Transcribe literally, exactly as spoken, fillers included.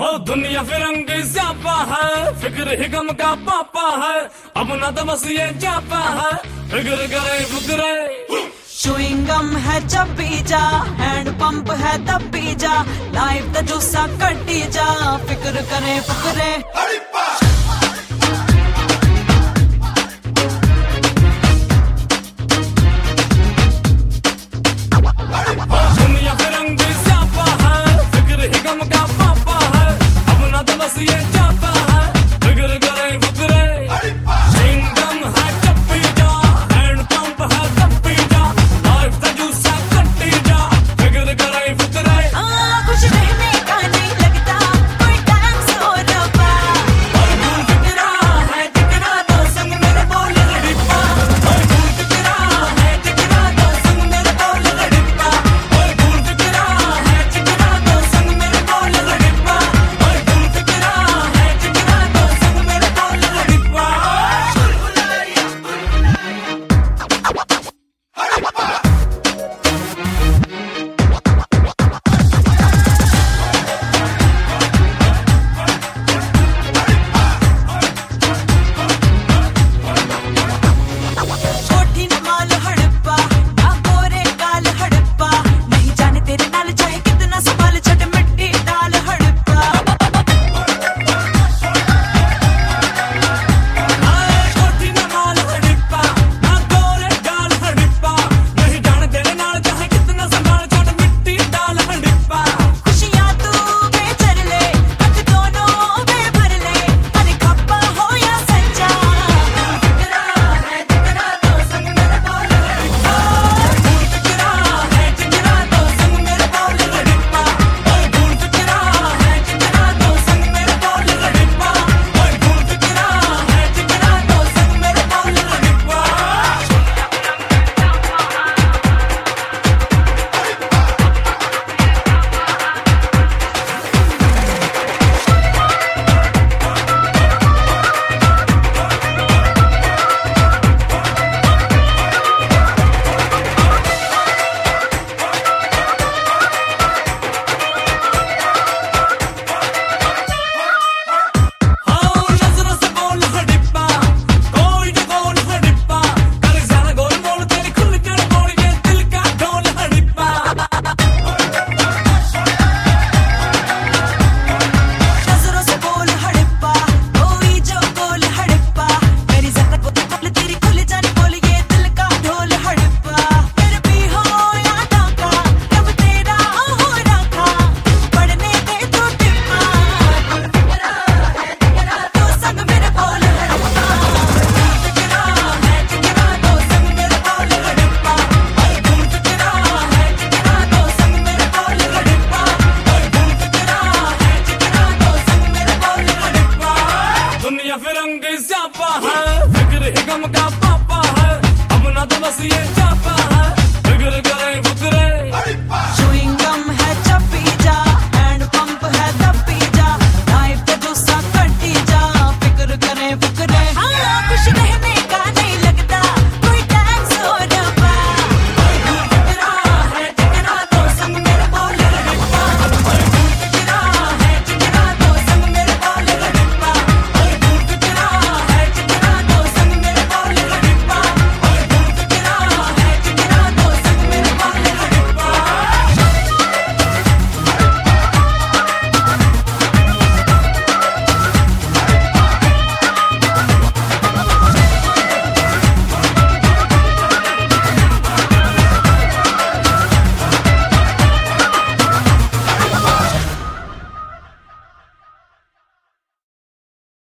ओ दुनिया फिरंगी स्यापा है, फिक्र ही गम का पापा है, अब ना तो बस ये जापा है, फिक्र करे फुकरे। चुइंगम है चपी जा, हैंड पंप है तपी जा, लाइफ द जूसा कटी जा, फिक्र करे फुकरे। फिरंगी स्यापा है, फिक्र ही गम का पापा है, अब ना तो बस ये